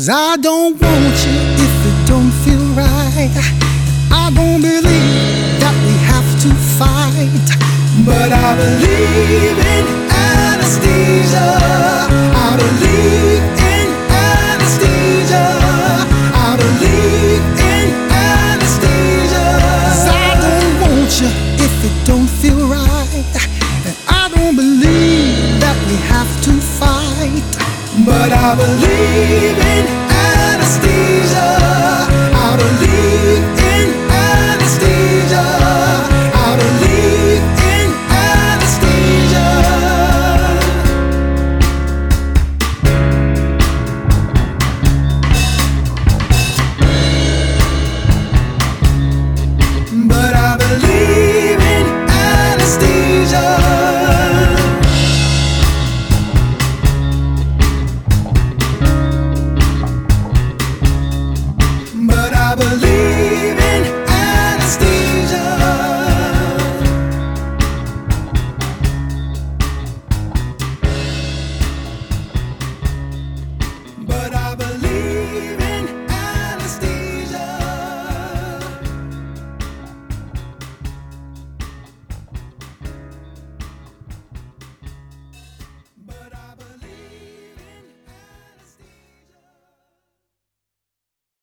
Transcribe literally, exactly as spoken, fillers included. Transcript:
I don't want you if it don't feel right. I don't believe that we have to fight, but I believe in anesthesia. I believe in anesthesia. I believe in anesthesia. 'Cause I don't want you if it don't feel right, and I don't believe that we have to fight, but I believe in anesthesia. I believe in anesthesia. I believe in anesthesia. But I believe in anesthesia. But I believe in anesthesia. But I believe in